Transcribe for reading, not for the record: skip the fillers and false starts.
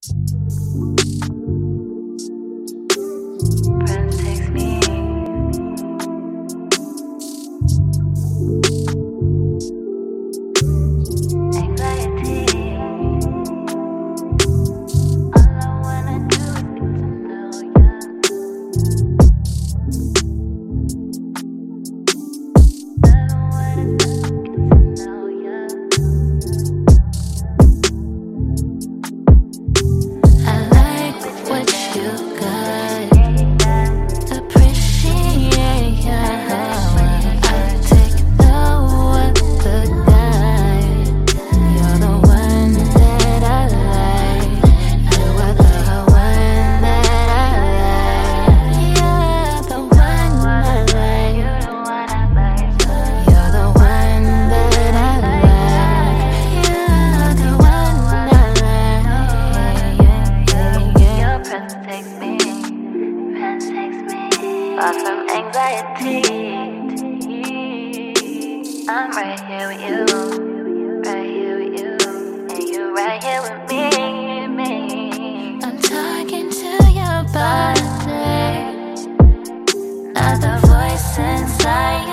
Friends text me. Anxiety. All I wanna do is get to know ya. Don't wanna get to know ya. I like what you got. Appreciate ya. I take the one, the guy. You're the one that I like. You are the one that I like. You're the one I like. You're the one I like. You're the one that I like. You're the one I like. Your presence takes me. Presence takes me. Far from anxiety. I'm right here with you. Right here with you. And you right here with me. I'm talking to your body. Not the voice inside